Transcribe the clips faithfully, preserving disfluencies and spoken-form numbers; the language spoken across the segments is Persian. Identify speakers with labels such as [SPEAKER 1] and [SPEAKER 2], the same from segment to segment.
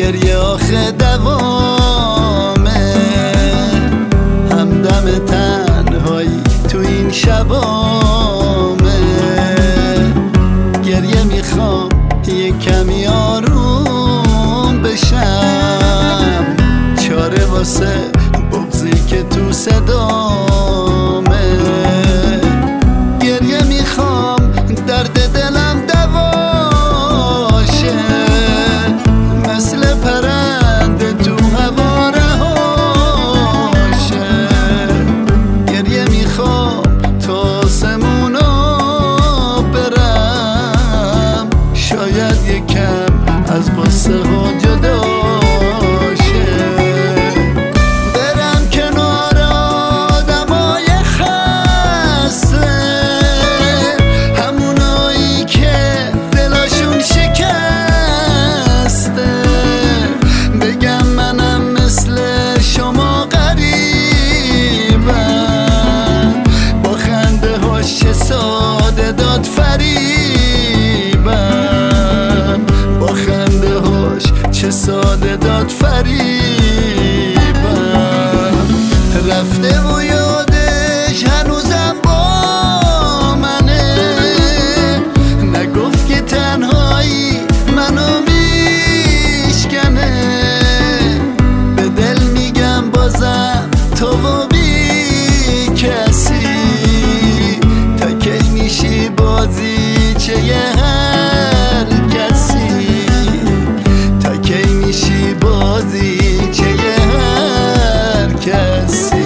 [SPEAKER 1] گریه آخه دوامه، همدم تنهایی تو این شبامه. گریه میخوام یه کمی آروم بشم، چاره واسه بغضی که تو صدامه. گریه میخوام درد دلم دواشه، مثل پرنده تو هوا رهاشه. گریه میخوام تا آسمونا برم، شاید یکم از قصه ها جدا شه. برم کنار آدمای خسته، همونایی که دلاشون شکسته. بگم منم مثل شما غریبم، با خنده هاش چه ساده داد فریبم، با خنده هاش چه ساده داد فریبم. رفته و یادش هنوزم با منه، نگفت که تنهایی منو میشکنه. به دل میگم بازم تو و بی کسی، تا کی میشی بازی چه هر کسی، تا کی میشی بازی چه هر کسی.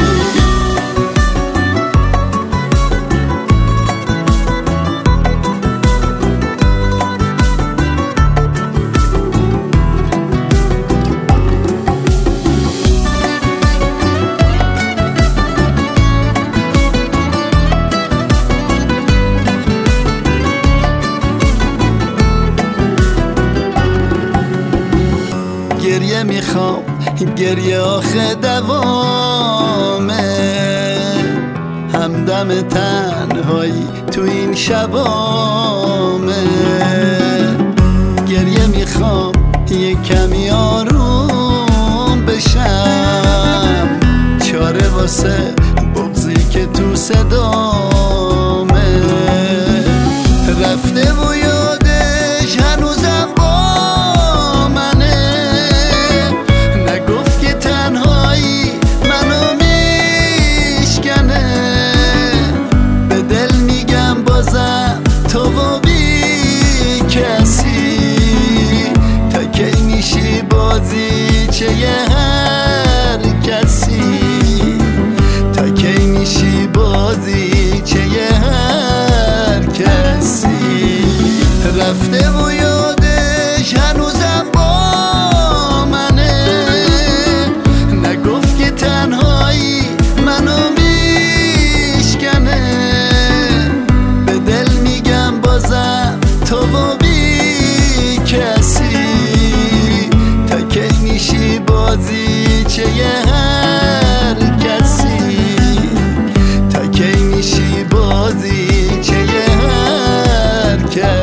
[SPEAKER 1] گریه میخوام گریه آخه دوامه، همدم تنهایی تو این شبامه. گریه میخوام یه کمی آروم بشم، چاره واسه بغضی که تو صدامه. رفته و یادش هنوزم با منه، نگفت که تنهایی منو میشکنه. به دل میگم بازم تو و بی کسی، تا کی میشی بازی چه هر کسی، تا کی میشی بازی چه هر کسی. رفته و یادش هنوزم با منه، نگفت که تنهایی منو میشکنه. به دل میگم بازم تو و بی کسی، تا کی میشی بازی چه هر کسی، تا کی میشی بازی چه هر کسی.